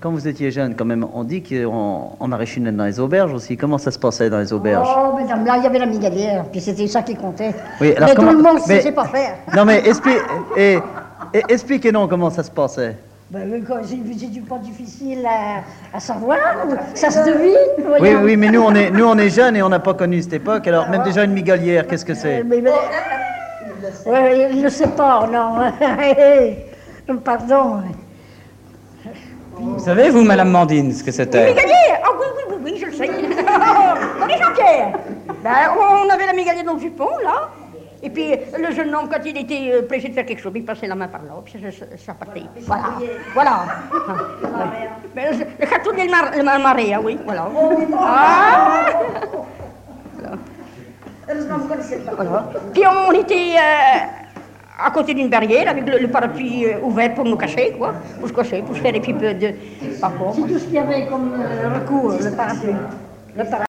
Quand vous étiez jeune, quand même, on dit qu'on maraîchait dans les auberges aussi. Comment ça se passait dans les auberges? Oh, mesdames, là, il y avait la migalière, puis c'était ça qui comptait. Oui, alors mais comment... tout le monde ne mais... sait pas faire. Non, mais expliquez-nous comment ça se passait. Ben, c'est pas difficile à savoir, ça se devine. Oui, oui, mais nous on est jeunes et on n'a pas connu cette époque. Alors, même déjà une migalière, qu'est-ce que c'est? Je ne sais pas, non. Pardon. Vous savez, vous, Madame Mandine, ce que c'était? Migalière. Ah oui, je le sais. On est Jean-Pierre. Ben, on avait la migalière dans le jupon, là. Et puis, le jeune homme, quand il était pressé de faire quelque chose, il passait la main par là, puis ça partait. Voilà. Ben, le château de la Marais, oui, voilà. Ah. Voilà. Puis on était à côté d'une barrière avec le parapluie ouvert pour nous cacher, quoi. Pour se cacher, pour se faire des pipes de parcours. C'est tout ce qu'il y avait comme recours, le parapluie.